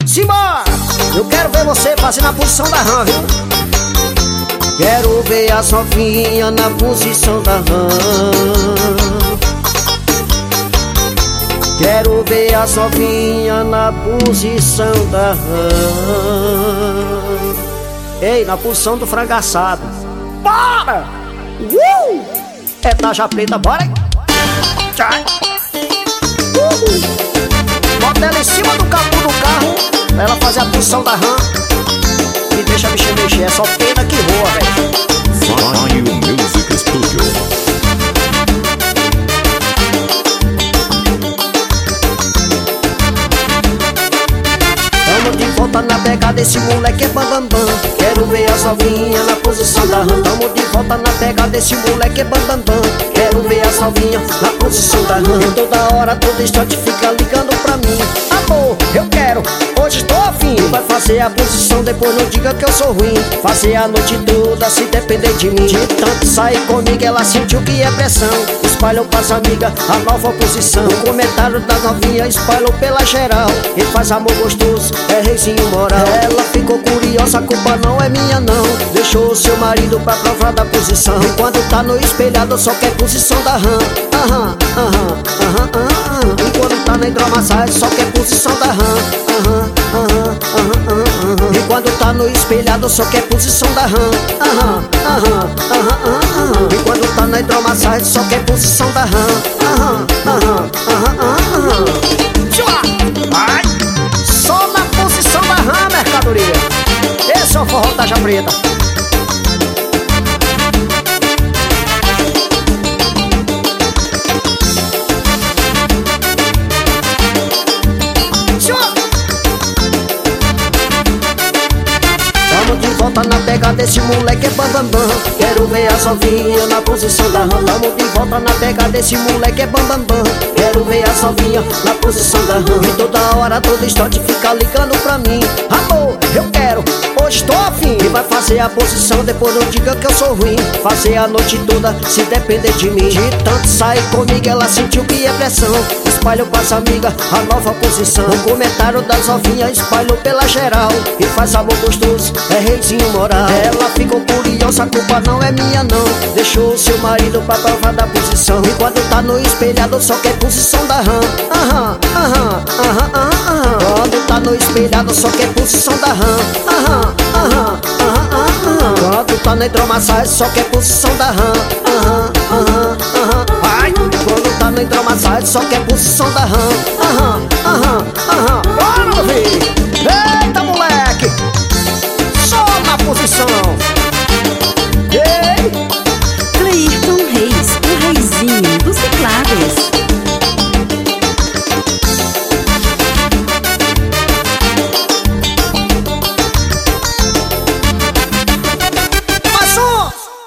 Simbora! Eu quero ver você fazendo a posição da rã, viu? Quero ver a Sofinha na posição da rã. Quero ver a Sofinha na posição da rã. Ei, na posição do frango assado. Bora! É taja preta, bora! Tchai! Bota ela em cima do capô do carro pra ela fazer a posição da rã. E deixa a bicha mexer, é só pena que voa, velho. Fire Music Studio. Tamo de volta na pegada, esse moleque é bambambam. Quero ver a Sofinha na posição da rã. Tamo de volta na pegada, esse moleque é bambambam. Quero ver a Sofinha na posição da rã. E toda hora, todo instante fica ligando pra mim. Amor, eu quero, hoje tô afim. Vai fazer a posição, depois não diga que eu sou ruim. Fazer a noite toda, se depender de mim. De tanto sair comigo, ela sentiu que é pressão. Espalhou pras amigas a nova posição. O comentário da novinha espalhou pela geral. Quem faz amor gostoso é reizinho moral. Ela ficou curiosa, a culpa não é minha não. Deixou o seu marido pra provar da posição. E quando tá no espelhado só quer posição da rã. E quando tá na hidromassagem só quer posição da rã. E quando tá no espelhado só quer posição da rã. E quando tá na hidromassagem só quer posição da rã. Ai! Só na posição da rã, mercadoria. Esse é o forró taja preta. Tamo de volta na pegada, esse moleque é bambambam. Quero ver a Sofinha na posição da rã. Tamo de volta na pegada, esse moleque é bambambam. Quero ver a Sofinha na posição da rã. E toda hora, todo instante fica ligando pra mim. Amor, eu quero, hoje tô afim. E vai fazer a posição, depois não diga que eu sou ruim. Fazer a noite toda, se depender de mim. De tanto sair comigo, ela sentiu que é pressão. Espalhou com as amigas a nova posição. O comentário da Sofinha espalhou pela geral. E faz amor gostoso, é reizinho moral. Ela ficou curiosa, a culpa não é minha não. Deixou o seu marido pra provar da posição. E quando tá no espelhado só quer posição da rã. Quando tá no espelhado só quer posição da rã. Quando tá na hidromassagem só quer posição da rã. Ai! Quando tá na hidromassagem só quer posição da rã.